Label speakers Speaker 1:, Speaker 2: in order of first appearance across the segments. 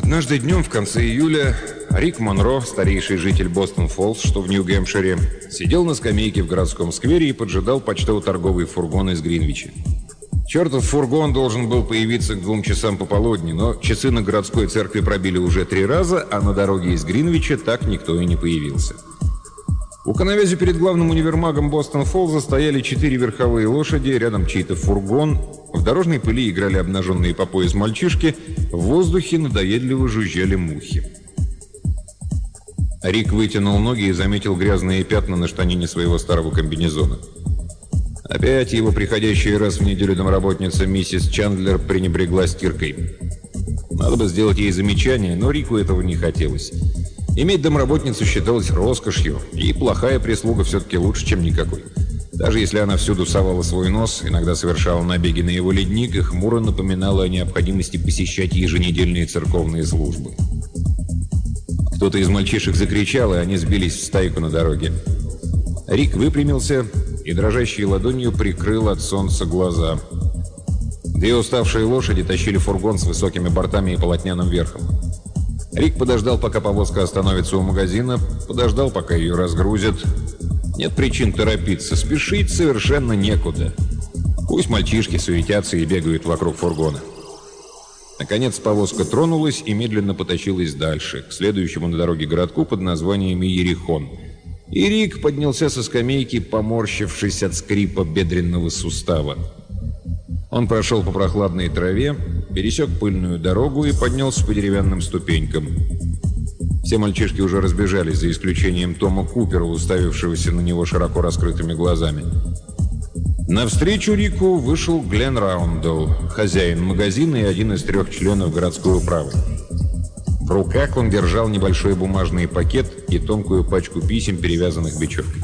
Speaker 1: Однажды днем в конце июля Рик Монро, старейший житель Бостон-Фоллс, что в Нью-Гэмпшире, сидел на скамейке в городском сквере и поджидал почтово-торговый фургон из Гринвича. Чертов фургон должен был появиться к 2 часам пополудни, но часы на городской церкви пробили уже 3 раза, а на дороге из Гринвича так никто и не появился. У коновязи перед главным универмагом Бостон-Фоллза стояли 4 верховые лошади, рядом чей-то фургон, в дорожной пыли играли обнаженные по пояс мальчишки, в воздухе надоедливо жужжали мухи. Рик вытянул ноги и заметил грязные пятна на штанине своего старого комбинезона. Опять его приходящая раз в неделю домработница миссис Чандлер пренебрегла стиркой. Надо бы сделать ей замечание, но Рику этого не хотелось. Иметь домработницу считалось роскошью, и плохая прислуга все-таки лучше, чем никакой. Даже если она всюду совала свой нос, иногда совершала набеги на его ледник и хмуро напоминала о необходимости посещать еженедельные церковные службы. Кто-то из мальчишек закричал, и они сбились в стайку на дороге. Рик выпрямился и дрожащей ладонью прикрыл от солнца глаза. 2 уставшие лошади тащили фургон с высокими бортами и полотняным верхом. Рик подождал, пока повозка остановится у магазина, подождал, пока ее разгрузят. Нет причин торопиться, спешить совершенно некуда. Пусть мальчишки суетятся и бегают вокруг фургона. Наконец повозка тронулась и медленно потащилась дальше, к следующему на дороге городку под названием Иерихон. И Рик поднялся со скамейки, поморщившись от скрипа бедренного сустава. Он прошел по прохладной траве, пересек пыльную дорогу и поднялся по деревянным ступенькам. Все мальчишки уже разбежались, за исключением Тома Купера, уставившегося на него широко раскрытыми глазами. Навстречу Рику вышел Глен Раундел, хозяин магазина и один из 3 членов городской управы. В руках он держал небольшой бумажный пакет и тонкую пачку писем, перевязанных бечевкой.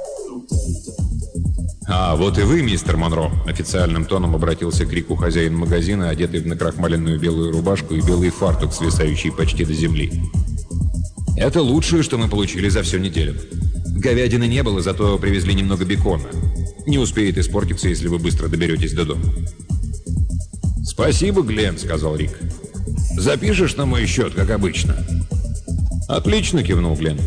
Speaker 1: «А, вот и вы, мистер Монро!» — официальным тоном обратился к Рику хозяин магазина, одетый в накрахмаленную белую рубашку и белый фартук, свисающий почти до земли. «Это лучшее, что мы получили за всю неделю. Говядины не было, зато привезли немного бекона. Не успеет испортиться, если вы быстро доберетесь до дома». «Спасибо, Глен», — сказал Рик. «Запишешь на мой счет, как обычно?» «Отлично», — кивнул Глен.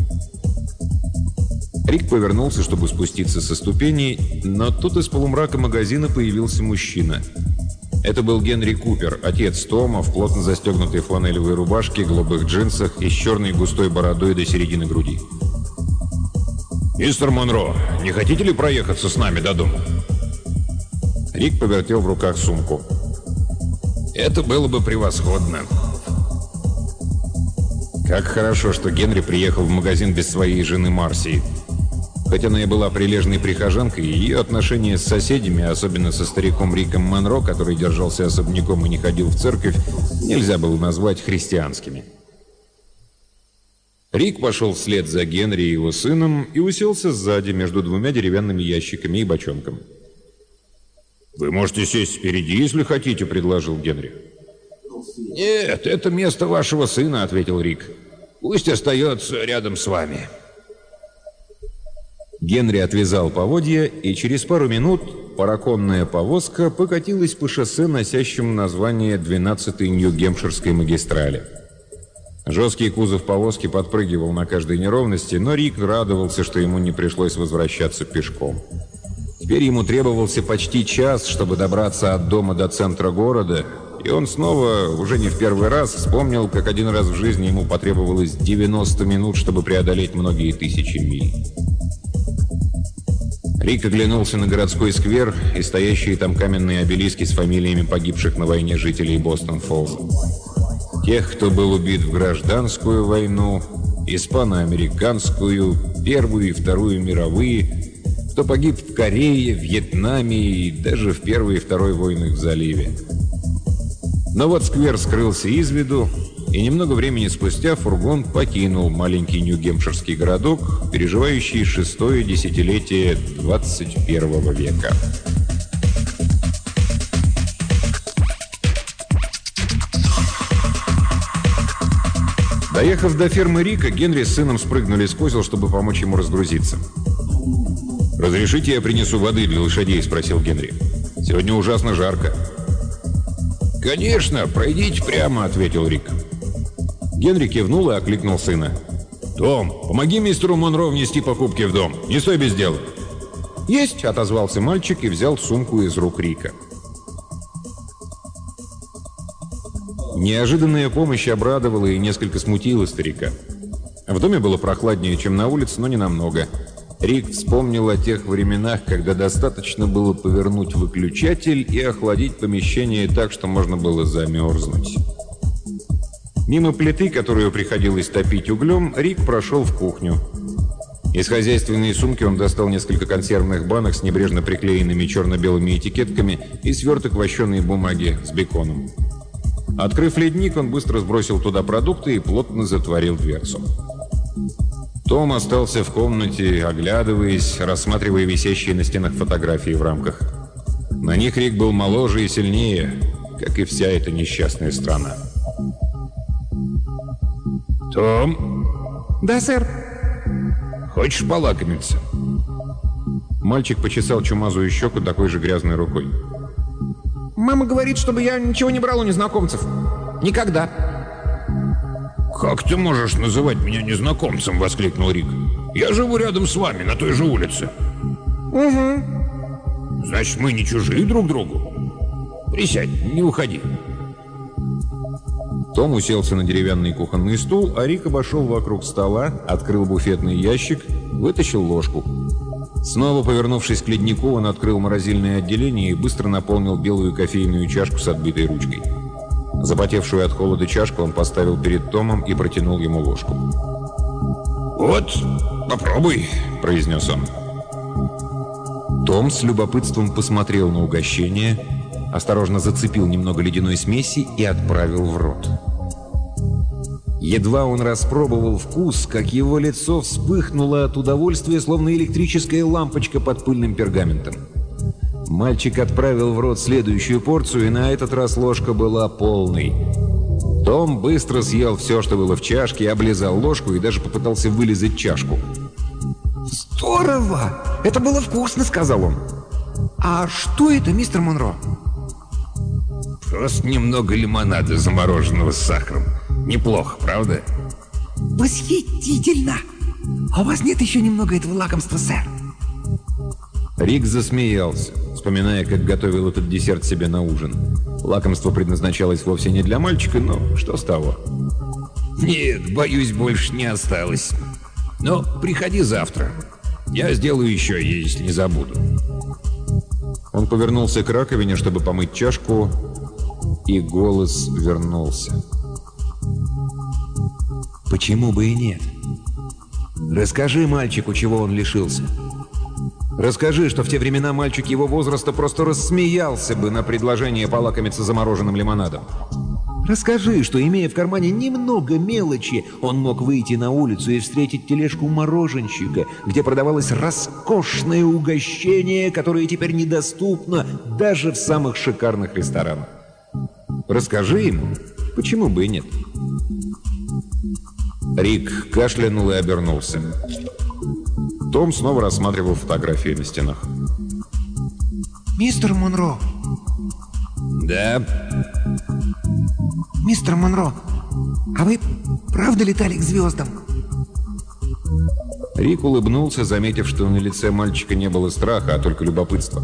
Speaker 1: Рик повернулся, чтобы спуститься со ступеней, но тут из полумрака магазина появился мужчина. Это был Генри Купер, отец Тома, в плотно застегнутой фланелевой рубашке, голубых джинсах и с черной густой бородой до середины груди. «Мистер Монро, не хотите ли проехаться с нами до дома?» Рик повертел в руках сумку. «Это было бы превосходно». Как хорошо, что Генри приехал в магазин без своей жены Марси. Хоть она и была прилежной прихожанкой, ее отношения с соседями, особенно со стариком Риком Монро, который держался особняком и не ходил в церковь, нельзя было назвать христианскими. Рик пошел вслед за Генри и его сыном и уселся сзади между 2 деревянными ящиками и бочонком. «Вы можете сесть впереди, если хотите», — предложил Генри. «Нет, это место вашего сына», — ответил Рик. «Пусть остается рядом с вами». Генри отвязал поводья, и через пару минут параконная повозка покатилась по шоссе, носящему название 12-й Нью-Гэмпширской магистрали. Жесткий кузов повозки подпрыгивал на каждой неровности, но Рик радовался, что ему не пришлось возвращаться пешком. Теперь ему требовался почти час, чтобы добраться от дома до центра города, и он снова, уже не в первый раз, вспомнил, как один раз в жизни ему потребовалось 90 минут, чтобы преодолеть многие тысячи миль. Рик оглянулся на городской сквер и стоящие там каменные обелиски с фамилиями погибших на войне жителей Бостон-Фоллза. Тех, кто был убит в гражданскую войну, испано-американскую, Первую и Вторую мировые, кто погиб в Корее, Вьетнаме и даже в Первой и Второй войнах в заливе. Но вот сквер скрылся из виду, и немного времени спустя фургон покинул маленький Нью-Гэмпширский городок, переживающий 6-е десятилетие 21 века. Доехав до фермы Рика, Генри с сыном спрыгнули с козел, чтобы помочь ему разгрузиться. «Разрешите, я принесу воды для лошадей?» – спросил Генри. «Сегодня ужасно жарко». «Конечно, пройдите прямо», — ответил Рик. Генри кивнул и окликнул сына. «Том, помоги мистеру Монро внести покупки в дом. Не стой без дела». «Есть!» — отозвался мальчик и взял сумку из рук Рика. Неожиданная помощь обрадовала и несколько смутила старика. В доме было прохладнее, чем на улице, но не намного. Рик вспомнил о тех временах, когда достаточно было повернуть выключатель и охладить помещение так, что можно было замерзнуть. Мимо плиты, которую приходилось топить углем, Рик прошел в кухню. Из хозяйственной сумки он достал несколько консервных банок с небрежно приклеенными черно-белыми этикетками и сверток вощеной бумаги с беконом. Открыв ледник, он быстро сбросил туда продукты и плотно затворил дверцу. Том остался в комнате, оглядываясь, рассматривая висящие на стенах фотографии в рамках. На них Рик был моложе и сильнее, как и вся эта несчастная страна. «Том?»
Speaker 2: «Да, сэр».
Speaker 1: «Хочешь полакомиться?» Мальчик почесал чумазую щеку такой же грязной рукой.
Speaker 2: «Мама говорит, чтобы я ничего не брал у незнакомцев. Никогда».
Speaker 1: «Как ты можешь называть меня незнакомцем?» — воскликнул Рик. «Я живу рядом с вами, на той же улице».
Speaker 2: «Угу».
Speaker 1: «Значит, мы не чужие друг другу? Присядь, не уходи». Том уселся на деревянный кухонный стул, а Рик обошел вокруг стола, открыл буфетный ящик, вытащил ложку. Снова повернувшись к леднику, он открыл морозильное отделение и быстро наполнил белую кофейную чашку с отбитой ручкой. Запотевшую от холода чашку он поставил перед Томом и протянул ему ложку. «Вот, попробуй», — произнес он. Том с любопытством посмотрел на угощение, осторожно зацепил немного ледяной смеси и отправил в рот. Едва он распробовал вкус, как его лицо вспыхнуло от удовольствия, словно электрическая лампочка под пыльным пергаментом. Мальчик отправил в рот следующую порцию, и на этот раз ложка была полной. Том быстро съел все, что было в чашке, облизал ложку и даже попытался вылизать чашку.
Speaker 2: «Здорово! Это было вкусно!» — сказал он. «А что это, мистер Монро?»
Speaker 1: «Просто немного лимонада, замороженного с сахаром. Неплохо, правда?»
Speaker 2: «Восхитительно! А у вас нет еще немного этого лакомства, сэр?»
Speaker 1: Рик засмеялся, вспоминая, как готовил этот десерт себе на ужин. Лакомство предназначалось вовсе не для мальчика, но что с того? «Нет, боюсь, больше не осталось. Но приходи завтра. Я сделаю еще, если не забуду». Он повернулся к раковине, чтобы помыть чашку, и голос вернулся. «Почему бы и нет? Расскажи мальчику, чего он лишился. Расскажи, что в те времена мальчик его возраста просто рассмеялся бы на предложение полакомиться замороженным лимонадом. Расскажи, что, имея в кармане немного мелочи, он мог выйти на улицу и встретить тележку мороженщика, где продавалось роскошное угощение, которое теперь недоступно даже в самых шикарных ресторанах. Расскажи ему, почему бы и нет». Рик кашлянул и обернулся. Том снова рассматривал фотографии на стенах.
Speaker 2: «Мистер Монро!»
Speaker 1: «Да?»
Speaker 2: «Мистер Монро, а вы правда летали к звездам?»
Speaker 1: Рик улыбнулся, заметив, что на лице мальчика не было страха, а только любопытства.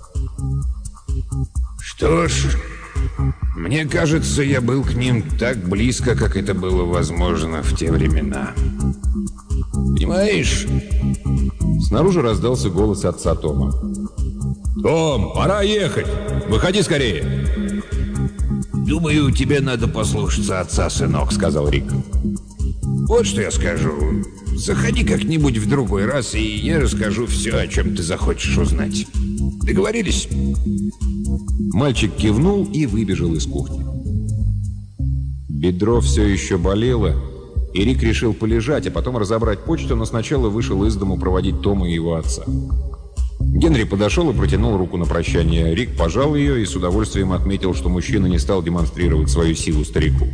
Speaker 1: «Что ж, мне кажется, я был к ним так близко, как это было возможно в те времена. Понимаешь?» Снаружи раздался голос отца Тома. «Том, пора ехать! Выходи скорее!» «Думаю, тебе надо послушаться отца, сынок», — сказал Рик. «Вот что я скажу. Заходи как-нибудь в другой раз, и я расскажу все, о чем ты захочешь узнать. Договорились?» Мальчик кивнул и выбежал из кухни. Бедро все еще болело, и Рик решил полежать, а потом разобрать почту, но сначала вышел из дому проводить Тома и его отца. Генри подошел и протянул руку на прощание. Рик пожал ее и с удовольствием отметил, что мужчина не стал демонстрировать свою силу старику.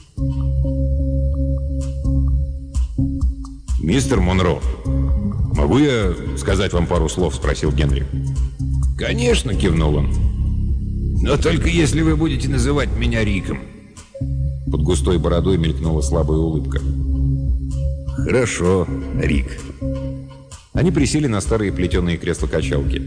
Speaker 1: «Мистер Монро, могу я сказать вам пару слов?» — спросил Генри. «Конечно», — кивнул он. «Но только если вы будете называть меня Риком». Под густой бородой мелькнула слабая улыбка.
Speaker 3: «Хорошо, Рик».
Speaker 1: Они присели на старые плетеные кресла-качалки.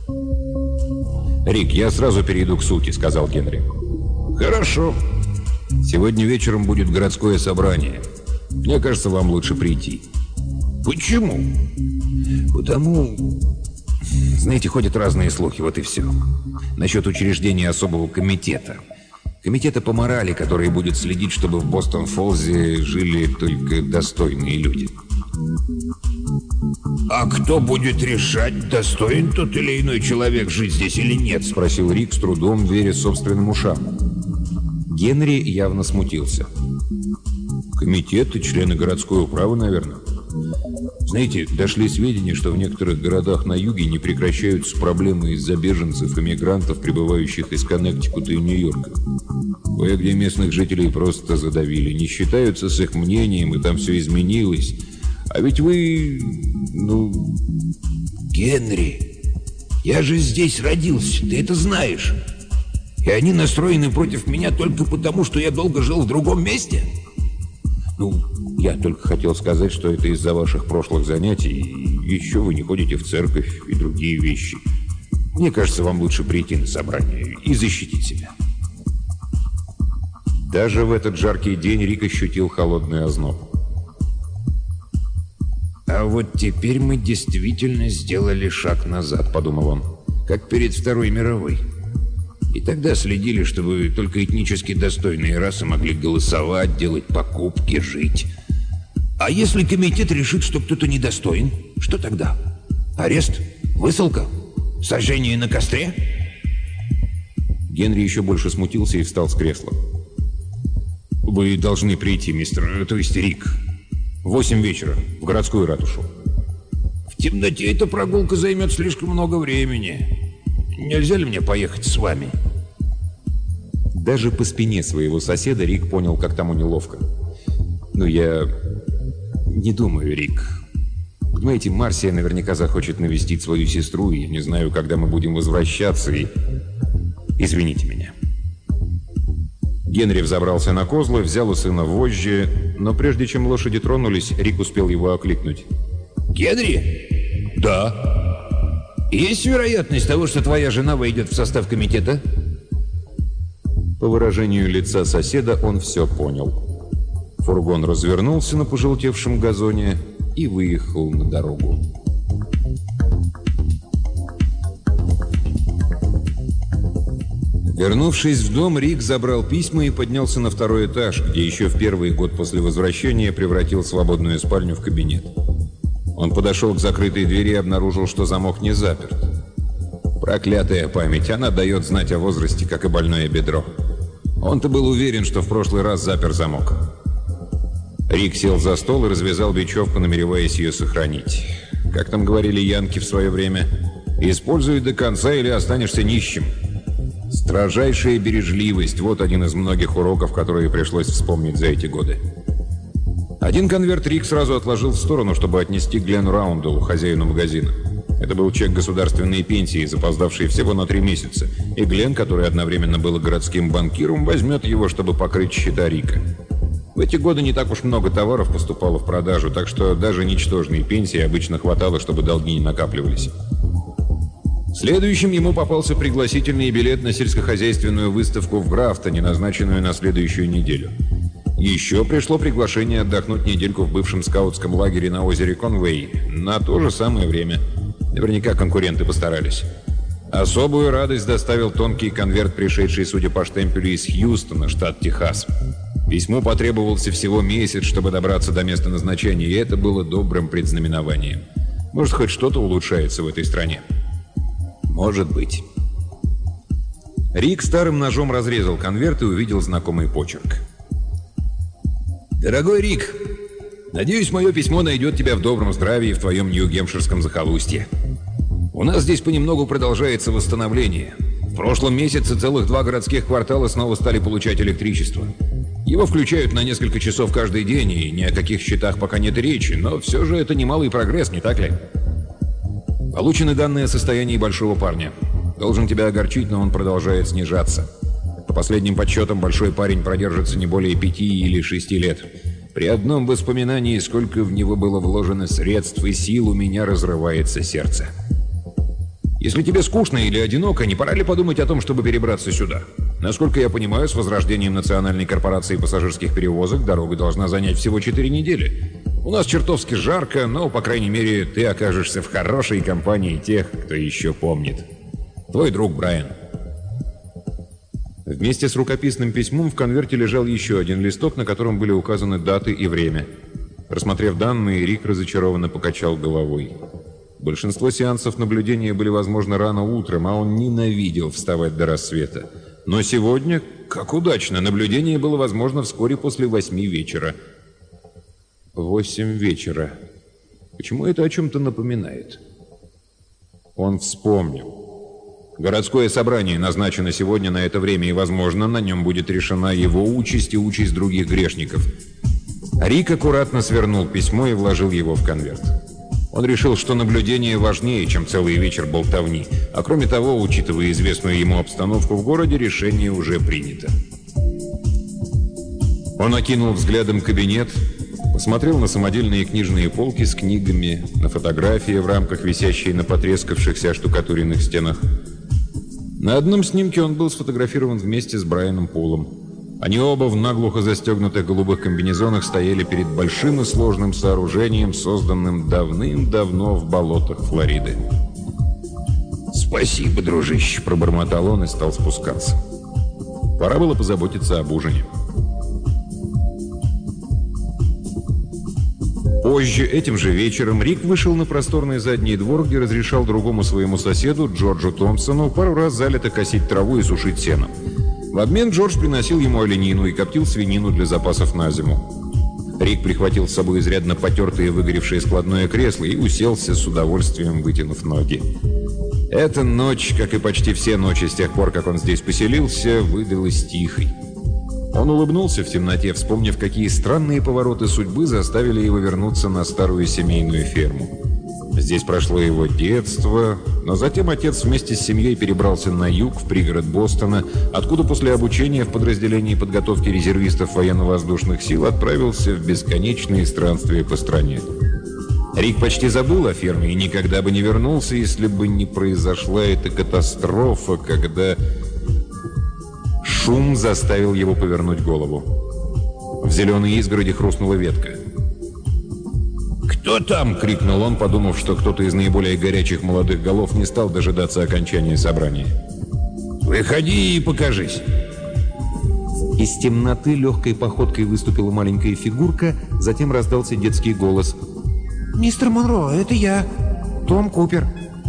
Speaker 1: «Рик, я сразу перейду к сути», — сказал Генри.
Speaker 3: «Хорошо.
Speaker 1: Сегодня вечером будет городское собрание. Мне кажется, вам лучше прийти».
Speaker 3: «Почему?»
Speaker 1: «Потому... Знаете, ходят разные слухи, вот и все. Насчет учреждения особого комитета. Комитета по морали, который будет следить, чтобы в Бостон-Фоллзе жили только достойные люди».
Speaker 3: «А кто будет решать, достоин тот или иной человек жить здесь или нет?» —
Speaker 1: спросил Рик, с трудом веря собственным ушам. Генри явно смутился. «Комитет и члены городской управы, наверное. Знаете, дошли сведения, что в некоторых городах на юге не прекращаются проблемы из-за беженцев и мигрантов, прибывающих из Коннектикута и Нью-Йорка. Кое-где местных жителей просто задавили, не считаются с их мнением, и там все изменилось. А ведь вы...
Speaker 3: «Генри, я же здесь родился, ты это знаешь. И они настроены против меня только потому, что я долго жил в другом месте?»
Speaker 1: Я только хотел сказать, что это из-за ваших прошлых занятий, и еще вы не ходите в церковь и другие вещи. Мне кажется, вам лучше прийти на собрание и защитить себя». Даже в этот жаркий день Рик ощутил холодный озноб.
Speaker 3: «А вот теперь мы действительно сделали шаг назад», — подумал он, — «как перед Второй мировой. И тогда следили, чтобы только этнически достойные расы могли голосовать, делать покупки, жить. А если комитет решит, что кто-то недостоин, что тогда? Арест? Высылка? Сожжение на костре?»
Speaker 1: Генри еще больше смутился и встал с кресла. «Вы должны прийти, мистер... то есть Рик. В 8 вечера, в городскую ратушу».
Speaker 3: «В темноте эта прогулка займет слишком много времени. Нельзя ли мне поехать с вами?»
Speaker 1: Даже по спине своего соседа Рик понял, как тому неловко. Я не думаю, Рик. Понимаете, Марсия наверняка захочет навестить свою сестру, и я не знаю, когда мы будем возвращаться, и... Извините меня». Генри взобрался на козлы, взял у сына вожжи, но прежде чем лошади тронулись, Рик успел его окликнуть.
Speaker 3: «Генри?»
Speaker 1: «Да».
Speaker 3: «Есть вероятность того, что твоя жена войдет в состав комитета?»
Speaker 1: По выражению лица соседа он все понял. Фургон развернулся на пожелтевшем газоне и выехал на дорогу. Вернувшись в дом, Рик забрал письма и поднялся на второй этаж, где еще в первый год после возвращения превратил свободную спальню в кабинет. Он подошел к закрытой двери и обнаружил, что замок не заперт. Проклятая память, она дает знать о возрасте, как и больное бедро. Он-то был уверен, что в прошлый раз запер замок. Рик сел за стол и развязал бечевку, намереваясь ее сохранить. Как там говорили янки в свое время, «Используй до конца или останешься нищим». Строжайшая бережливость – вот один из многих уроков, которые пришлось вспомнить за эти годы. Один конверт Рик сразу отложил в сторону, чтобы отнести Гленну Раунделу, хозяину магазина. Это был чек государственной пенсии, запоздавший всего на 3 месяца, и Глен, который одновременно был городским банкиром, возьмет его, чтобы покрыть счета Рика. В эти годы не так уж много товаров поступало в продажу, так что даже ничтожной пенсии обычно хватало, чтобы долги не накапливались. Следующим ему попался пригласительный билет на сельскохозяйственную выставку в Графтоне, назначенную на следующую неделю. Еще пришло приглашение отдохнуть недельку в бывшем скаутском лагере на озере Конвей на то же самое время. Наверняка конкуренты постарались. Особую радость доставил тонкий конверт, пришедший, судя по штемпелю, из Хьюстона, штат Техас. Письму потребовался всего месяц, чтобы добраться до места назначения, и это было добрым предзнаменованием. Может, хоть что-то улучшается в этой стране. Может быть. Рик старым ножом разрезал конверт и увидел знакомый почерк. «Дорогой Рик, надеюсь, мое письмо найдет тебя в добром здравии в твоем Нью-Гемпширском захолустье. У нас здесь понемногу продолжается восстановление. В прошлом месяце целых 2 городских квартала снова стали получать электричество. Его включают на несколько часов каждый день, и ни о каких счетах пока нет речи, но все же это немалый прогресс, не так ли? Получены данные о состоянии большого парня. Должен тебя огорчить, но он продолжает снижаться.
Speaker 3: По последним подсчетам, большой парень продержится не более 5 или 6 лет. При одном воспоминании, сколько в него было вложено средств и сил, у меня разрывается сердце. Если тебе скучно или одиноко, не пора ли подумать о том, чтобы перебраться сюда? Насколько я понимаю, с возрождением Национальной корпорации пассажирских перевозок дорога должна занять всего 4 недели. У нас чертовски жарко, но, по крайней мере, ты окажешься в хорошей компании тех, кто еще помнит. Твой друг Брайан.
Speaker 1: Вместе с рукописным письмом в конверте лежал еще один листок, на котором были указаны даты и время. Рассмотрев данные, Рик разочарованно покачал головой. Большинство сеансов наблюдения были возможно рано утром, а он ненавидел вставать до рассвета. Но сегодня, как удачно, наблюдение было возможно вскоре после 8 вечера. 8 вечера. Почему это о чем-то напоминает? Он вспомнил. Городское собрание назначено сегодня на это время, и, возможно, на нем будет решена его участь и участь других грешников. Рик аккуратно свернул письмо и вложил его в конверт. Он решил, что наблюдение важнее, чем целый вечер болтовни, а кроме того, учитывая известную ему обстановку в городе, решение уже принято. Он окинул взглядом кабинет, посмотрел на самодельные книжные полки с книгами, на фотографии в рамках, висящие на потрескавшихся оштукатуренных стенах. На одном снимке он был сфотографирован вместе с Брайаном Полом. Они оба в наглухо застегнутых голубых комбинезонах стояли перед большим и сложным сооружением, созданным давным-давно в болотах Флориды.
Speaker 3: «Спасибо, дружище», — пробормотал он и стал спускаться.
Speaker 1: Пора было позаботиться об ужине. Позже, этим же вечером, Рик вышел на просторный задний двор, где разрешал другому своему соседу, Джорджу Томпсону, пару раз залито косить траву и сушить сено. В обмен Джордж приносил ему оленину и коптил свинину для запасов на зиму. Рик прихватил с собой изрядно потертое и выгоревшее складное кресло и уселся с удовольствием, вытянув ноги. Эта ночь, как и почти все ночи с тех пор, как он здесь поселился, выдалась тихой. Он улыбнулся в темноте, вспомнив, какие странные повороты судьбы заставили его вернуться на старую семейную ферму. Здесь прошло его детство, но затем отец вместе с семьей перебрался на юг, в пригород Бостона, откуда после обучения в подразделении подготовки резервистов военно-воздушных сил отправился в бесконечные странствия по стране. Рик почти забыл о ферме и никогда бы не вернулся, если бы не произошла эта катастрофа, когда... Шум заставил его повернуть голову. В зеленой изгороди хрустнула ветка.
Speaker 3: «Кто там?» — крикнул он, подумав, что кто-то из наиболее горячих молодых голов не стал дожидаться окончания собрания. «Выходи и покажись!»
Speaker 1: Из темноты легкой походкой выступила маленькая фигурка, затем раздался детский голос.
Speaker 2: «Мистер Монро, это я, Том Купер».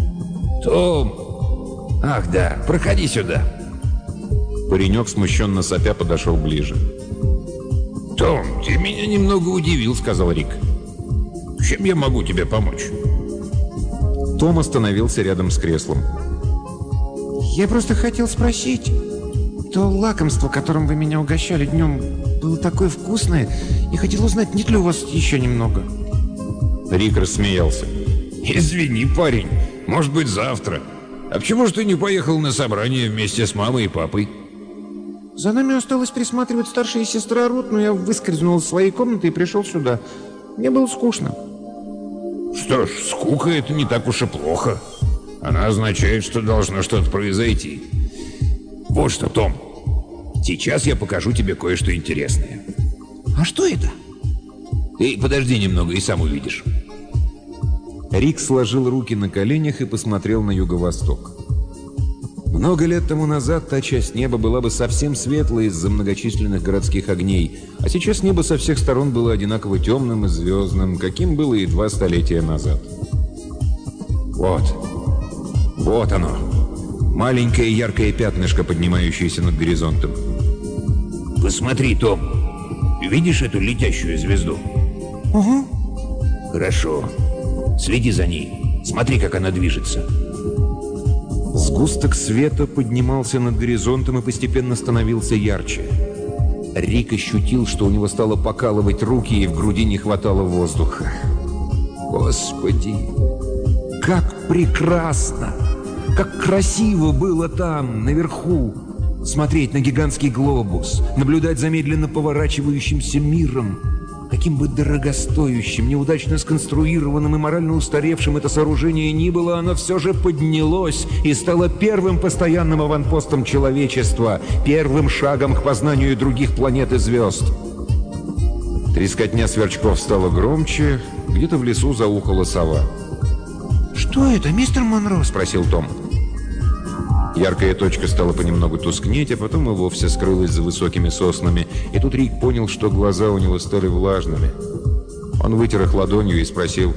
Speaker 3: «Том! Ах да, проходи сюда!»
Speaker 1: Паренек, смущенно сопя, подошел ближе.
Speaker 3: «Том, ты меня немного удивил», — сказал Рик. «Чем я могу тебе помочь?»
Speaker 1: Том остановился рядом с креслом.
Speaker 2: «Я просто хотел спросить, то лакомство, которым вы меня угощали днем, было такое вкусное, и хотел узнать, нет ли у вас еще немного?»
Speaker 1: Рик рассмеялся.
Speaker 3: «Извини, парень, может быть, завтра. А почему же ты не поехал на собрание вместе с мамой и папой?»
Speaker 2: «За нами осталось присматривать старшая сестра Рут, но я выскользнул из своей комнаты и пришел сюда. Мне было скучно».
Speaker 3: «Что ж, скука — это не так уж и плохо. Она означает, что должно что-то произойти. Вот что, Том, сейчас я покажу тебе кое-что интересное».
Speaker 2: «А что это?»
Speaker 3: «Ты подожди немного и сам увидишь».
Speaker 1: Рик сложил руки на коленях и посмотрел на юго-восток. Много лет тому назад та часть неба была бы совсем светлой из-за многочисленных городских огней, а сейчас небо со всех сторон было одинаково темным и звездным, каким было и 2 столетия назад. Вот оно, маленькое яркое пятнышко, поднимающееся над горизонтом.
Speaker 3: «Посмотри, Том, видишь эту летящую звезду?»
Speaker 2: «Угу».
Speaker 3: «Хорошо. Следи за ней. Смотри, как она движется».
Speaker 1: Сгусток света поднимался над горизонтом и постепенно становился ярче. Рик ощутил, что у него стало покалывать руки, и в груди не хватало воздуха. Господи, как прекрасно! Как красиво было там, наверху!
Speaker 3: смотреть на гигантский глобус, наблюдать за медленно поворачивающимся миром. Каким бы дорогостоящим, неудачно сконструированным и морально устаревшим это сооружение ни было, оно все же поднялось и стало первым постоянным аванпостом человечества, первым шагом к познанию других планет и звезд. Трескотня сверчков стала громче, где-то в лесу заухала сова.
Speaker 2: «Что это, мистер Монро?» —
Speaker 3: спросил Том. Яркая точка стала понемногу тускнеть, а потом и вовсе скрылась за высокими соснами. И тут Рик понял, что глаза у него стали влажными. Он вытер их ладонью и спросил: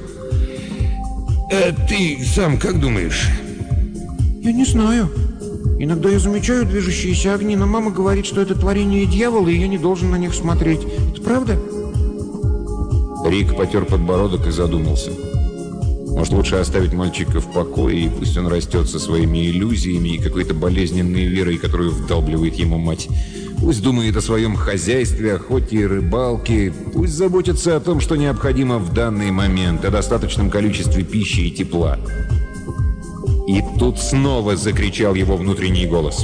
Speaker 3: «Ты сам как думаешь?»
Speaker 2: «Я не знаю. Иногда я замечаю движущиеся огни, но мама говорит, что это творение дьявола, и я не должен на них смотреть. Это правда?»
Speaker 3: Рик потер подбородок и задумался. Может, лучше оставить мальчика в покое, и пусть он растет со своими иллюзиями и какой-то болезненной верой, которую вдалбливает ему мать. Пусть думает о своем хозяйстве, охоте и рыбалке. Пусть заботится о том, что необходимо в данный момент, о достаточном количестве пищи и тепла. И тут снова закричал его внутренний голос.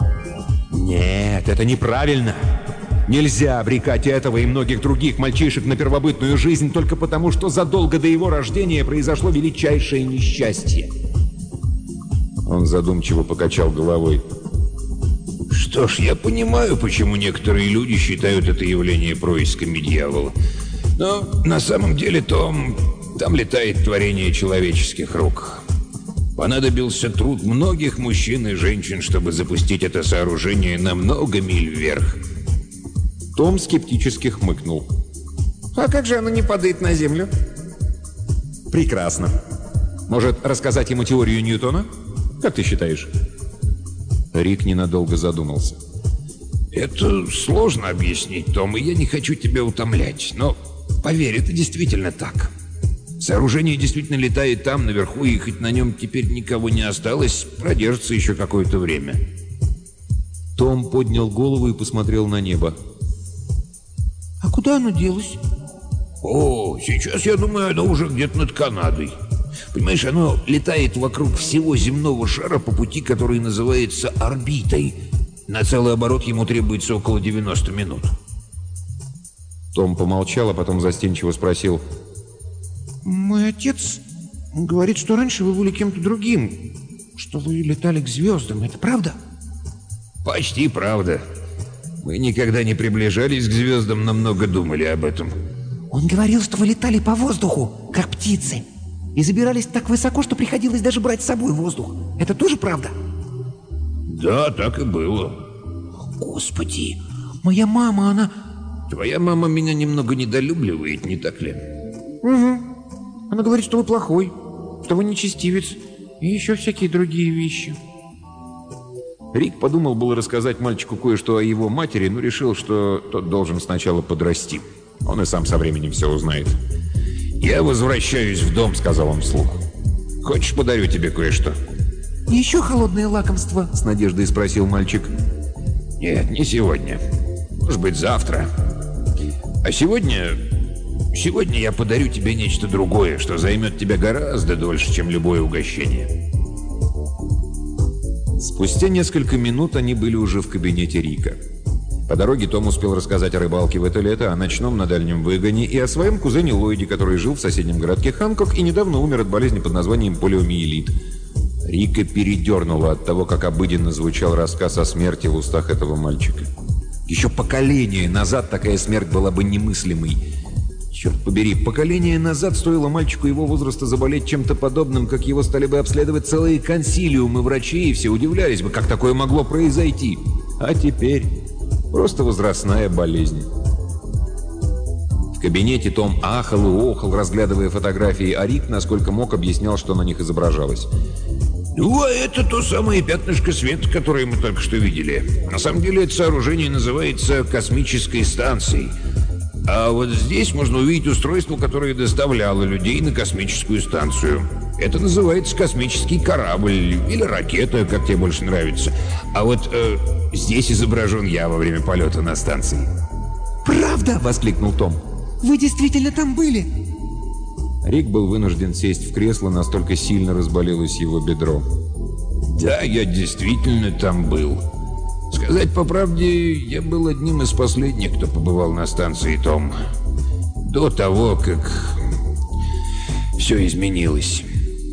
Speaker 3: «Нет, это неправильно! Нельзя обрекать этого и многих других мальчишек на первобытную жизнь только потому, что задолго до его рождения произошло величайшее несчастье!» Он задумчиво покачал головой. «Что ж, я понимаю, почему некоторые люди считают это явление происками дьявола. Но на самом деле, Том, там летает творение человеческих рук. Понадобился труд многих мужчин и женщин, чтобы запустить это сооружение на много миль вверх». Том скептически хмыкнул.
Speaker 2: «А как же оно не падает на землю?»
Speaker 3: «Прекрасно. Может, рассказать ему теорию Ньютона? Как ты считаешь?» Рик ненадолго задумался. «Это сложно объяснить, Том, и я не хочу тебя утомлять. Но, поверь, это действительно так. Сооружение действительно летает там, наверху, и хоть на нем теперь никого не осталось, продержится еще какое-то время». Том поднял голову и посмотрел на небо.
Speaker 2: «А куда оно делось?»
Speaker 3: «О, сейчас, я думаю, оно уже где-то над Канадой. Понимаешь, оно летает вокруг всего земного шара по пути, который называется орбитой. На целый оборот ему требуется около 90 минут». Том помолчал, а потом застенчиво спросил:
Speaker 2: «Мой отец говорит, что раньше вы были кем-то другим, что вы летали к звездам. Это правда?»
Speaker 3: «Почти правда. Мы никогда не приближались к звездам, но много думали об этом».
Speaker 2: «Он говорил, что вы летали по воздуху, как птицы, и забирались так высоко, что приходилось даже брать с собой воздух. Это тоже правда?»
Speaker 3: «Да, так и было».
Speaker 2: «Господи, моя мама, она...»
Speaker 3: «Твоя мама меня немного недолюбливает, не так ли?»
Speaker 2: «Угу. Она говорит, что вы плохой, что вы нечестивец, и еще всякие другие вещи».
Speaker 3: Рик подумал было рассказать мальчику кое-что о его матери, но решил, что тот должен сначала подрасти. Он и сам со временем все узнает. «Я возвращаюсь в дом», — сказал он вслух. «Хочешь, подарю тебе кое-что?»
Speaker 2: «Еще холодное лакомство?»
Speaker 3: — с надеждой спросил мальчик. «Нет, не сегодня. Может быть, завтра. А сегодня я подарю тебе нечто другое, что займет тебя гораздо дольше, чем любое угощение». Спустя несколько минут они были уже в кабинете Рика. По дороге Том успел рассказать о рыбалке в это лето, о ночном на дальнем выгоне и о своем кузене Ллойде, который жил в соседнем городке Ханкок и недавно умер от болезни под названием полиомиелит. Рика передернуло от того, как обыденно звучал рассказ о смерти в устах этого мальчика. Еще поколение назад такая смерть была бы немыслимой. Черт побери, поколение назад стоило мальчику его возраста заболеть чем-то подобным, как его стали бы обследовать целые консилиумы врачей, и все удивлялись бы, как такое могло произойти. А теперь просто возрастная болезнь. В кабинете Том ахал и охал, разглядывая фотографии, а Рик, насколько мог, объяснял, что на них изображалось. «Ну, а это то самое пятнышко света, которое мы только что видели. На самом деле это сооружение называется космической станцией. А вот здесь можно увидеть устройство, которое доставляло людей на космическую станцию. Это называется космический корабль или ракета, как тебе больше нравится. А вот здесь изображен я во время полета на станции».
Speaker 2: «Правда?» —
Speaker 3: воскликнул Том.
Speaker 2: «Вы действительно там были?»
Speaker 3: Рик был вынужден сесть в кресло, настолько сильно разболелось его бедро. «Да, я действительно там был. Сказать по правде, я был одним из последних, кто побывал на станции Том. До того, как все изменилось.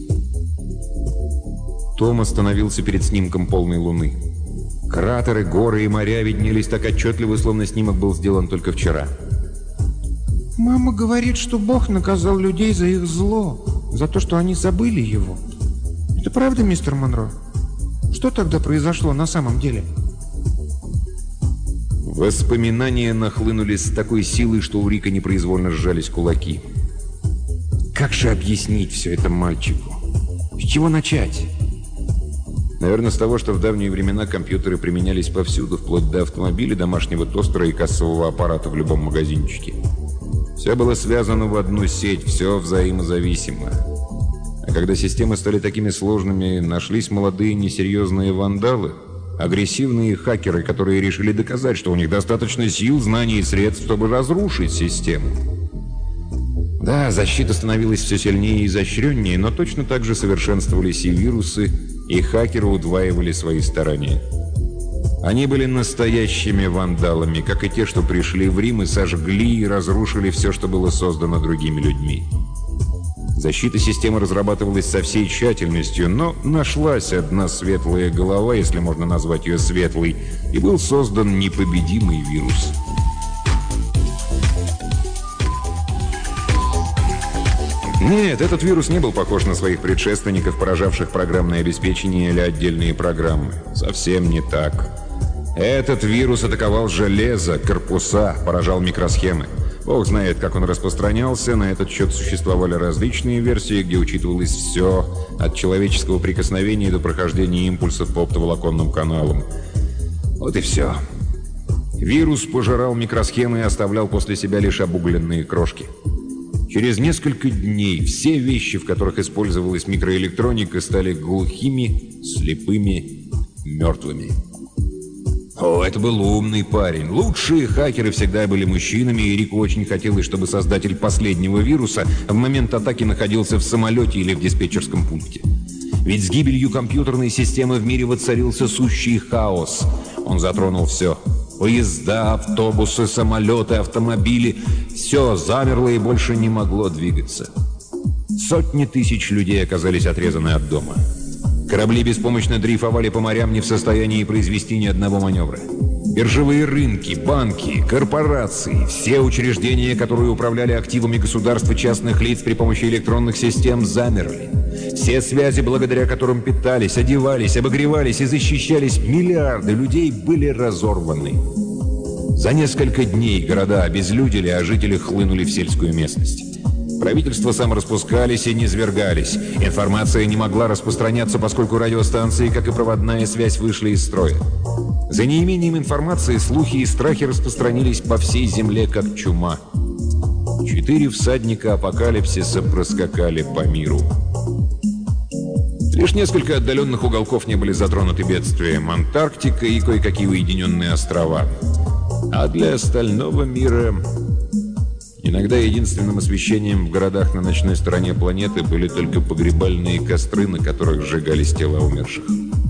Speaker 1: Том остановился перед снимком полной луны. Кратеры, горы и моря виднелись так отчетливо, словно снимок был сделан только вчера.
Speaker 2: Мама говорит, что Бог наказал людей за их зло, за то, что они забыли его. Это правда, мистер Монро? Что тогда произошло на самом деле?
Speaker 1: Воспоминания нахлынули с такой силой, что у Рика непроизвольно сжались кулаки. Как же объяснить все это мальчику? С чего начать? Наверное, с того, что в давние времена компьютеры применялись повсюду, вплоть до автомобиля, домашнего тостера и кассового аппарата в любом магазинчике. Все было связано в одну сеть, все взаимозависимо. А когда системы стали такими сложными, нашлись молодые несерьезные вандалы, агрессивные хакеры, которые решили доказать, что у них достаточно сил, знаний и средств, чтобы разрушить систему. Да, защита становилась все сильнее и изощреннее, но точно так же совершенствовались и вирусы, и хакеры удваивали свои старания. Они были настоящими вандалами, как и те, что пришли в Рим и сожгли и разрушили все, что было создано другими людьми. Защита системы разрабатывалась со всей тщательностью, но нашлась одна светлая голова, если можно назвать ее светлой, и был создан непобедимый вирус. Нет, этот вирус не был похож на своих предшественников, поражавших программное обеспечение или отдельные программы. Совсем не так. Этот вирус атаковал железо, корпуса, поражал микросхемы. Бог знает, как он распространялся, на этот счет существовали различные версии, где учитывалось все, от человеческого прикосновения до прохождения импульсов по оптоволоконным каналам. Вот и все. Вирус пожирал микросхемы и оставлял после себя лишь обугленные крошки. Через несколько дней все вещи, в которых использовалась микроэлектроника, стали глухими, слепыми, мертвыми. О, это был умный парень. Лучшие хакеры всегда были мужчинами, и Рику очень хотелось, чтобы создатель последнего вируса в момент атаки находился в самолете или в диспетчерском пункте. Ведь с гибелью компьютерной системы в мире воцарился сущий хаос. Он затронул все. Поезда, автобусы, самолеты, автомобили. Все замерло и больше не могло двигаться. Сотни тысяч людей оказались отрезаны от дома. Корабли беспомощно дрейфовали по морям, не в состоянии произвести ни одного маневра. Биржевые рынки, банки, корпорации, все учреждения, которые управляли активами государств и частных лиц при помощи электронных систем, замерли. Все связи, благодаря которым питались, одевались, обогревались и защищались миллиарды людей, были разорваны. За несколько дней города обезлюдили, а жители хлынули в сельскую местность. Правительства самораспускались и низвергались. Информация не могла распространяться, поскольку радиостанции, как и проводная связь, вышли из строя. За неимением информации слухи и страхи распространились по всей земле, как чума. 4 всадника апокалипсиса проскакали по миру. Лишь несколько отдаленных уголков не были затронуты бедствием: Антарктика и кое-какие уединенные острова. А для остального мира... Иногда единственным освещением в городах на ночной стороне планеты были только погребальные костры, на которых сжигались тела умерших.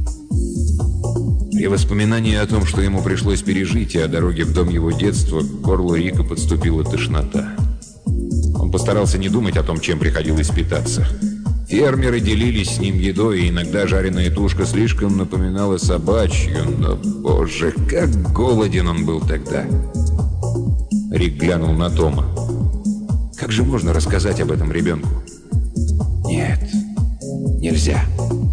Speaker 1: При воспоминании о том, что ему пришлось пережить, и о дороге в дом его детства, к горлу Рика подступила тошнота. Он постарался не думать о том, чем приходилось питаться. Фермеры делились с ним едой, и иногда жареная тушка слишком напоминала собачью, но, боже, как голоден он был тогда. Рик глянул на Тома. Как же можно рассказать об этом ребенку? Нет, нельзя.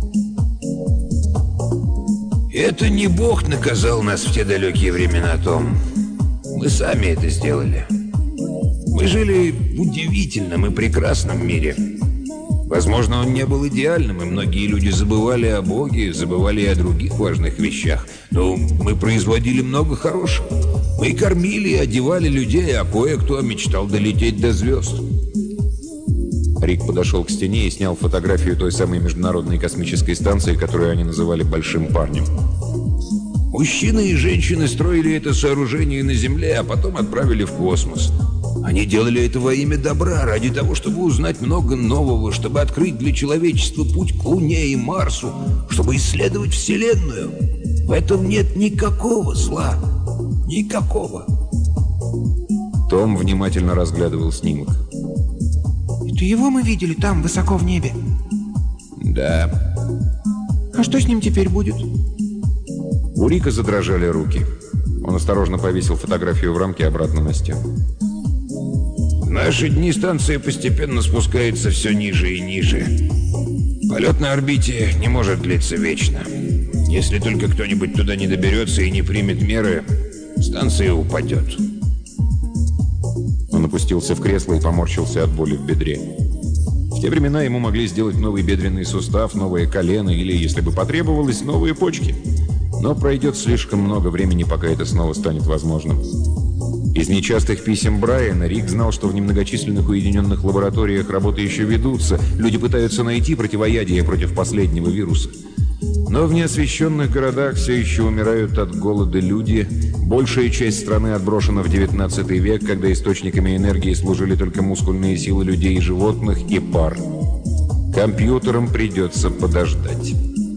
Speaker 3: Это не Бог наказал нас в те далекие времена, Том. Мы сами это сделали. Мы жили в удивительном и прекрасном мире. Возможно, он не был идеальным, и многие люди забывали о Боге, забывали и о других важных вещах. Но мы производили много хорошего. Мы кормили и одевали людей, а кое-кто мечтал долететь до звезд.
Speaker 1: Рик подошел к стене и снял фотографию той самой международной космической станции, которую они называли «Большим парнем».
Speaker 3: Мужчины и женщины строили это сооружение на Земле, а потом отправили в космос. Они делали это во имя добра, ради того, чтобы узнать много нового, чтобы открыть для человечества путь к Луне и Марсу, чтобы исследовать Вселенную. В этом нет никакого зла. Никакого.
Speaker 1: Том внимательно разглядывал снимок.
Speaker 2: Это его мы видели там, высоко в небе?
Speaker 1: Да.
Speaker 2: А что с ним теперь будет?
Speaker 1: У Рика задрожали руки. Он осторожно повесил фотографию в рамке обратно на стену.
Speaker 3: В наши дни станция постепенно спускается все ниже и ниже. Полет на орбите не может длиться вечно. Если только кто-нибудь туда не доберется и не примет меры, станция упадет.
Speaker 1: Он опустился в кресло и поморщился от боли в бедре. В те времена ему могли сделать новый бедренный сустав, новое колено или, если бы потребовалось, новые почки. Но пройдет слишком много времени, пока это снова станет возможным. Из нечастых писем Брайана Рик знал, что в немногочисленных уединенных лабораториях работы еще ведутся. Люди пытаются найти противоядие против последнего вируса. Но в неосвещенных городах все еще умирают от голода люди. Большая часть страны отброшена в 19 век, когда источниками энергии служили только мускульные силы людей и животных и пар. Компьютерам придется подождать.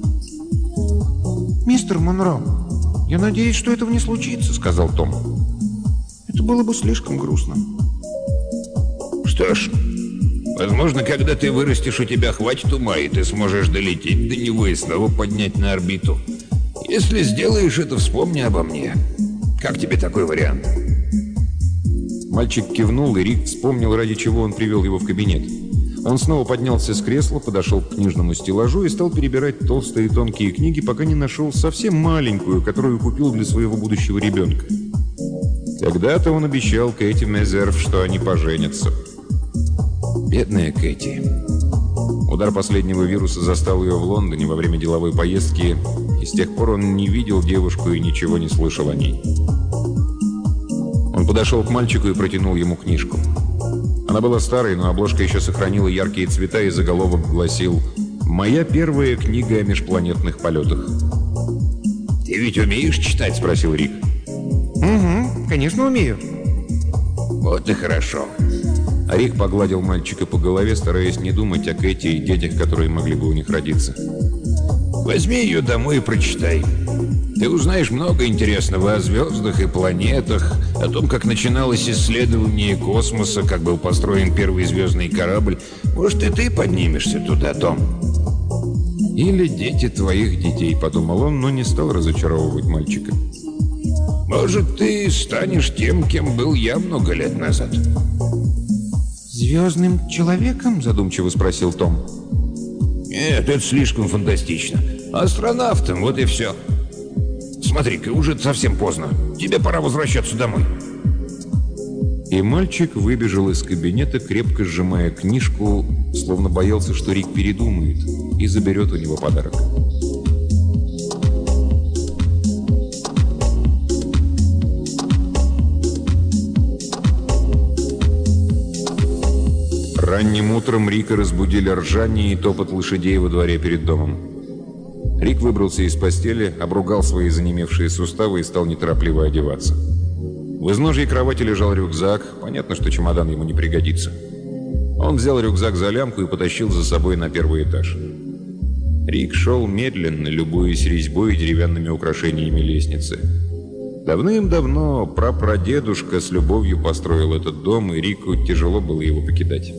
Speaker 2: «Мистер Монро, я надеюсь, что этого не случится», — сказал Том. «Это было бы слишком грустно».
Speaker 3: Что ж, возможно, когда ты вырастешь, у тебя хватит ума, и ты сможешь долететь до него и снова поднять на орбиту. Если сделаешь это, вспомни обо мне. Как тебе такой вариант?
Speaker 1: Мальчик кивнул, и Рик вспомнил, ради чего он привел его в кабинет. Он снова поднялся с кресла, подошел к книжному стеллажу и стал перебирать толстые и тонкие книги, пока не нашел совсем маленькую, которую купил для своего будущего ребенка. Когда-то он обещал Кэти Мезерв, что они поженятся. Бедная Кэти. Удар последнего вируса застал ее в Лондоне во время деловой поездки, и с тех пор он не видел девушку и ничего не слышал о ней. Он подошел к мальчику и протянул ему книжку. Она была старой, но обложка еще сохранила яркие цвета, и заголовок гласил «Моя первая книга о межпланетных полетах».
Speaker 3: «Ты ведь умеешь читать?» — спросил Рик.
Speaker 2: «Угу, конечно умею».
Speaker 3: «Вот и хорошо».
Speaker 1: А Рик погладил мальчика по голове, стараясь не думать о Кэти и детях, которые могли бы у них родиться.
Speaker 3: «Возьми ее домой и прочитай. Ты узнаешь много интересного о звездах и планетах, о том, как начиналось исследование космоса, как был построен первый звездный корабль. Может, и ты поднимешься туда, Том?»
Speaker 1: «Или дети твоих детей», — подумал он, но не стал разочаровывать мальчика.
Speaker 3: «Может, ты станешь тем, кем был я много лет назад».
Speaker 2: «Звездным человеком?» —
Speaker 1: задумчиво спросил Том.
Speaker 3: «Нет, это слишком фантастично. Астронавтом, вот и все. Смотри-ка, уже совсем поздно. Тебе пора возвращаться домой».
Speaker 1: И мальчик выбежал из кабинета, крепко сжимая книжку, словно боялся, что Рик передумает и заберет у него подарок. Ранним утром Рика разбудили ржание и топот лошадей во дворе перед домом. Рик выбрался из постели, обругал свои занемевшие суставы и стал неторопливо одеваться. В изножье кровати лежал рюкзак. Понятно, что чемодан ему не пригодится. Он взял рюкзак за лямку и потащил за собой на первый этаж. Рик шел медленно, любуясь резьбой и деревянными украшениями лестницы. Давным-давно прапрадедушка с любовью построил этот дом, и Рику тяжело было его покидать.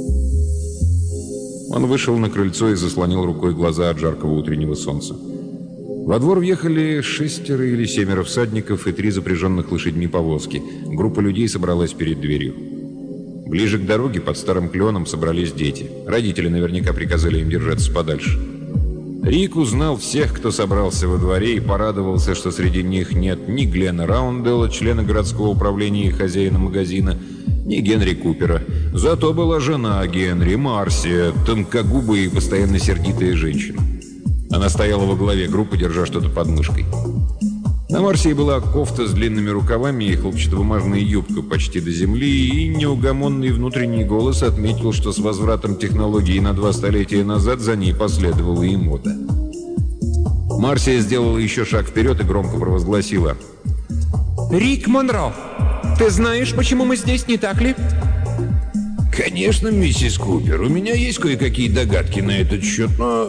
Speaker 1: Он вышел на крыльцо и заслонил рукой глаза от жаркого утреннего солнца. Во двор въехали 6 или 7 всадников и 3 запряженных лошадьми повозки. Группа людей собралась перед дверью. Ближе к дороге под старым кленом собрались дети. Родители наверняка приказали им держаться подальше. Рик узнал всех, кто собрался во дворе, и порадовался, что среди них нет ни Глена Раунделла, члена городского управления и хозяина магазина, ни Генри Купера. Зато была жена Генри, Марсия, тонкогубая и постоянно сердитая женщина. Она стояла во главе группы, держа что-то под мышкой. На Марсии была кофта с длинными рукавами и хлопчатобумажная юбка почти до земли, и неугомонный внутренний голос отметил, что с возвратом технологий на 2 столетия назад за ней последовала и мода. Марсия сделала еще шаг вперед и громко провозгласила:
Speaker 2: «Рик Монро, ты знаешь, почему мы здесь, не так ли?»
Speaker 3: «Конечно, миссис Купер, у меня есть кое-какие догадки на этот счет, но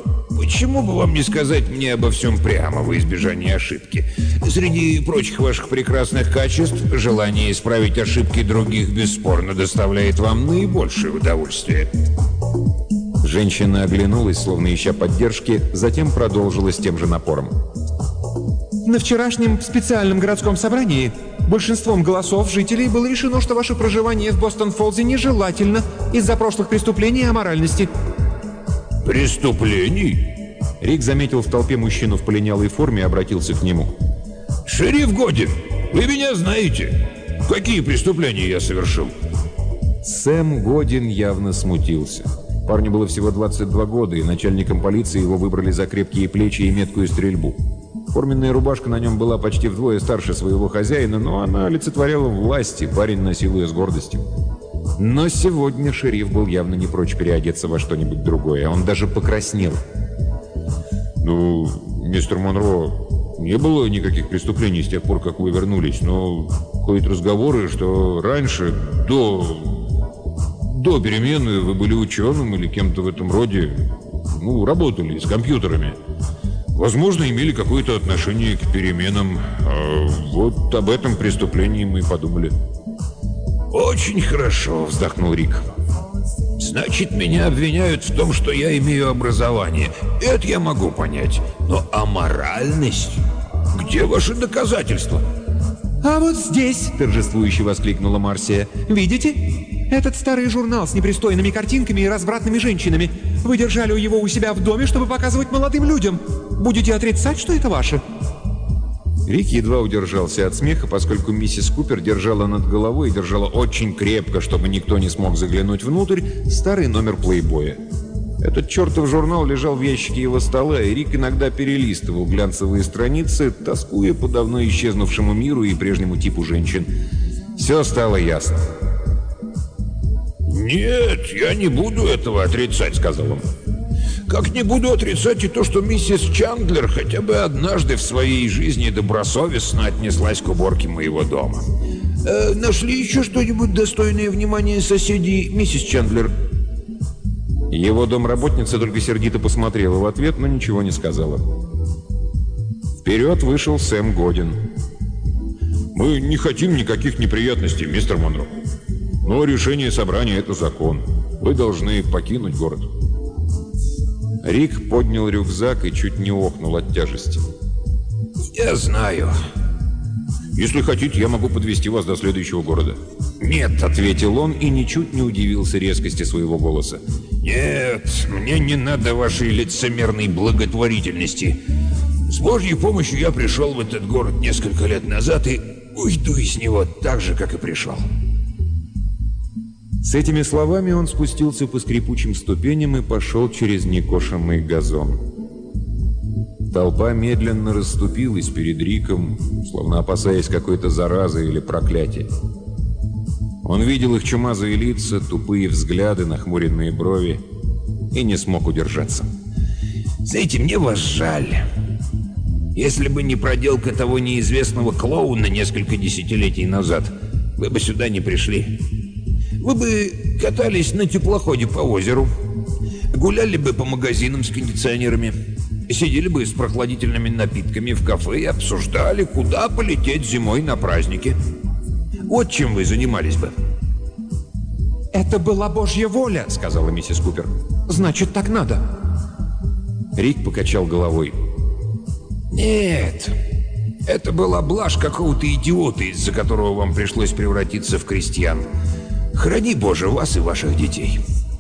Speaker 3: почему бы вам не сказать мне обо всем прямо, во избежание ошибки? Среди прочих ваших прекрасных качеств, желание исправить ошибки других бесспорно доставляет вам наибольшее удовольствие».
Speaker 1: Женщина оглянулась, словно ища поддержки, затем продолжила с тем же напором.
Speaker 2: На вчерашнем специальном городском собрании большинством голосов жителей было решено, что ваше проживание в Бостон-Фоллзе нежелательно из-за прошлых преступлений и аморальности.
Speaker 3: «Преступлений?»
Speaker 1: Рик заметил в толпе мужчину в полинялой форме и обратился к нему.
Speaker 3: «Шериф Годин, вы меня знаете. Какие преступления я совершил?»
Speaker 1: Сэм Годин явно смутился. Парню было всего 22 года, и начальником полиции его выбрали за крепкие плечи и меткую стрельбу. Форменная рубашка на нем была почти вдвое старше своего хозяина, но она олицетворяла власть, и парень носил ее с гордостью. Но сегодня шериф был явно не прочь переодеться во что-нибудь другое. Он даже покраснел.
Speaker 4: «Ну, мистер Монро, не было никаких преступлений с тех пор, как вы вернулись, но ходят разговоры, что раньше, до перемены, вы были ученым или кем-то в этом роде, работали с компьютерами. Возможно, имели какое-то отношение к переменам. Вот об этом преступлении мы и подумали».
Speaker 3: «Очень хорошо», — вздохнул Рик. «Значит, меня обвиняют в том, что я имею образование. Это я могу понять. Но аморальность? Где ваши доказательства?»
Speaker 2: «А вот здесь!» — торжествующе воскликнула Марсия. «Видите? Этот старый журнал с непристойными картинками и развратными женщинами. Вы держали его у себя в доме, чтобы показывать молодым людям. Будете отрицать, что это ваше?»
Speaker 1: Рик едва удержался от смеха, поскольку миссис Купер держала над головой и держала очень крепко, чтобы никто не смог заглянуть внутрь, старый номер «Плейбоя». Этот чертов журнал лежал в ящике его стола, и Рик иногда перелистывал глянцевые страницы, тоскуя по давно исчезнувшему миру и прежнему типу женщин. Все стало ясно.
Speaker 3: «Нет, я не буду этого отрицать», — сказал он. «Как не буду отрицать и то, что миссис Чандлер хотя бы однажды в своей жизни добросовестно отнеслась к уборке моего дома. Нашли еще что-нибудь достойное внимания соседей, миссис Чандлер?»
Speaker 1: Его домработница только сердито посмотрела в ответ, но ничего не сказала. Вперед вышел Сэм Годин.
Speaker 4: «Мы не хотим никаких неприятностей, мистер Монро. Но решение собрания — это закон. Вы должны покинуть город».
Speaker 1: Рик поднял рюкзак и чуть не охнул от тяжести.
Speaker 3: «Я знаю.
Speaker 4: Если хотите, я могу подвезти вас до следующего города».
Speaker 3: «Нет», —
Speaker 1: ответил он и ничуть не удивился резкости своего голоса.
Speaker 3: «Нет, мне не надо вашей лицемерной благотворительности. С Божьей помощью я пришел в этот город несколько лет назад и уйду из него так же, как и пришел».
Speaker 1: С этими словами он спустился по скрипучим ступеням и пошел через некошенный газон. Толпа медленно расступилась перед Риком, словно опасаясь какой-то заразы или проклятия. Он видел их чумазые лица, тупые взгляды, нахмуренные брови, и не смог удержаться.
Speaker 3: «Знаете, мне вас жаль. Если бы не проделка того неизвестного клоуна несколько десятилетий назад, вы бы сюда не пришли. Вы бы катались на теплоходе по озеру, гуляли бы по магазинам с кондиционерами, сидели бы с прохладительными напитками в кафе и обсуждали, куда полететь зимой на праздники. Вот чем вы занимались бы».
Speaker 2: «Это была Божья воля», — сказала миссис Купер. «Значит, так надо».
Speaker 1: Рик покачал головой.
Speaker 3: «Нет, это была блажь какого-то идиота, из-за которого вам пришлось превратиться в крестьян. Храни, Боже, вас и ваших детей».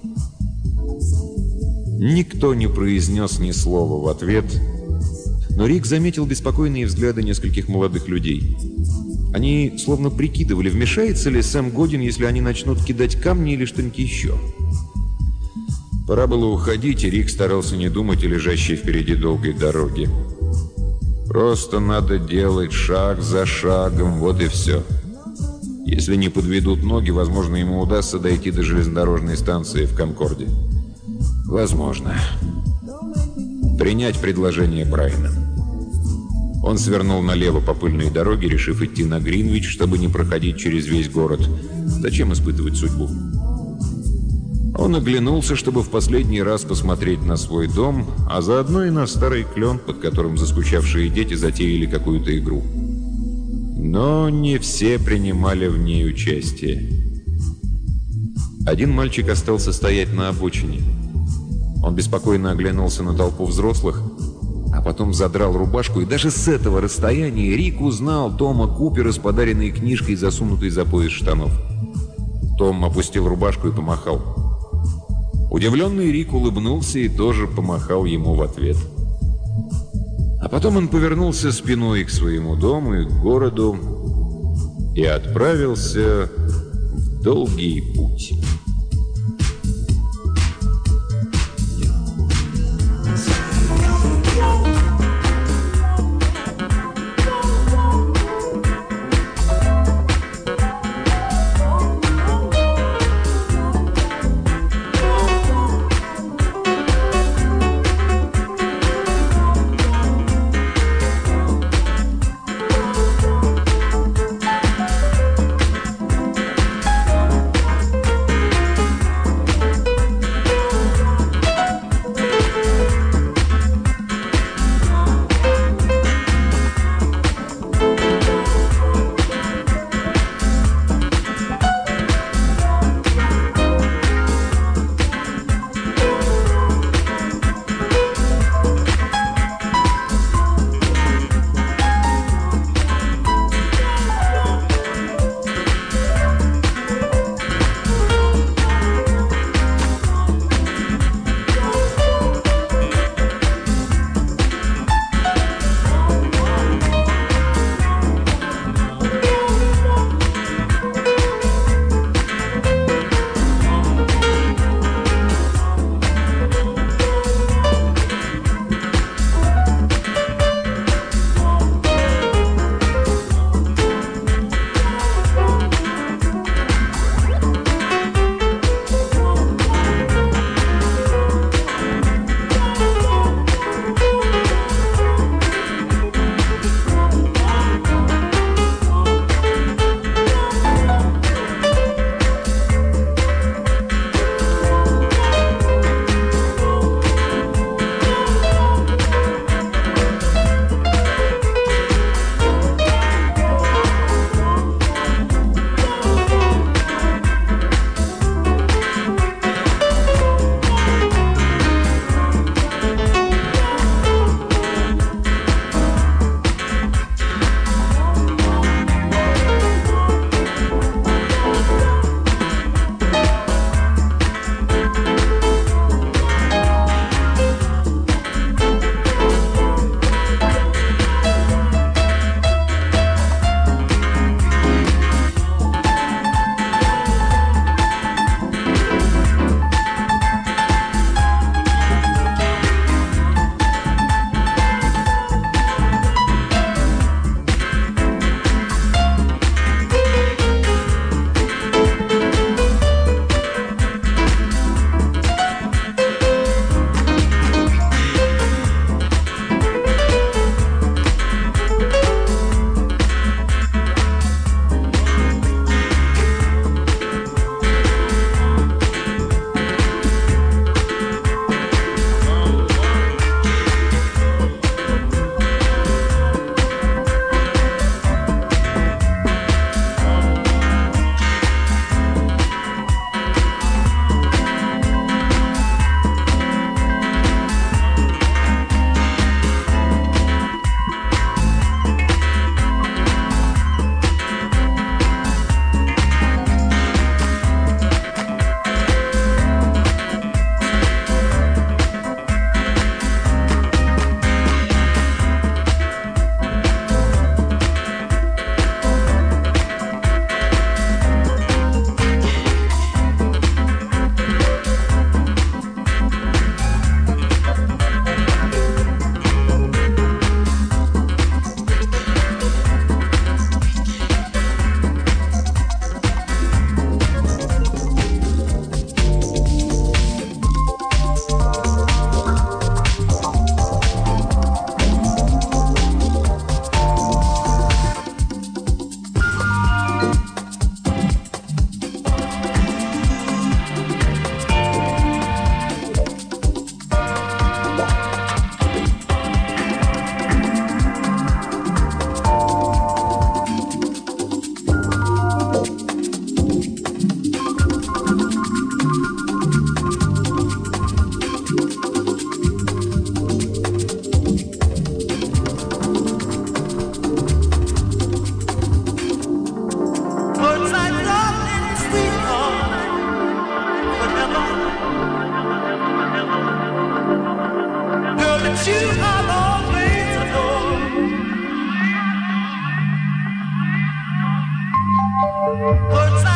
Speaker 1: Никто не произнес ни слова в ответ, но Рик заметил беспокойные взгляды нескольких молодых людей. Они словно прикидывали, вмешается ли Сэм Годин, если они начнут кидать камни или что-нибудь еще. Пора было уходить, и Рик старался не думать о лежащей впереди долгой дороге. Просто надо делать шаг за шагом, вот и все. Если не подведут ноги, возможно, ему удастся дойти до железнодорожной станции в Конкорде. Возможно. Принять предложение Брайана. Он свернул налево по пыльной дороге, решив идти на Гринвич, чтобы не проходить через весь город. Зачем испытывать судьбу? Он оглянулся, чтобы в последний раз посмотреть на свой дом, а заодно и на старый клен, под которым заскучавшие дети затеяли какую-то игру. Но не все принимали в ней участие. Один мальчик остался стоять на обочине. Он беспокойно оглянулся на толпу взрослых, а потом задрал рубашку, и даже с этого расстояния Рик узнал Тома Купера с подаренной книжкой, засунутой за пояс штанов. Том опустил рубашку и помахал. Удивленный Рик улыбнулся и тоже помахал ему в ответ. А потом он повернулся спиной к своему дому и к городу и отправился в долгий путь.
Speaker 5: Words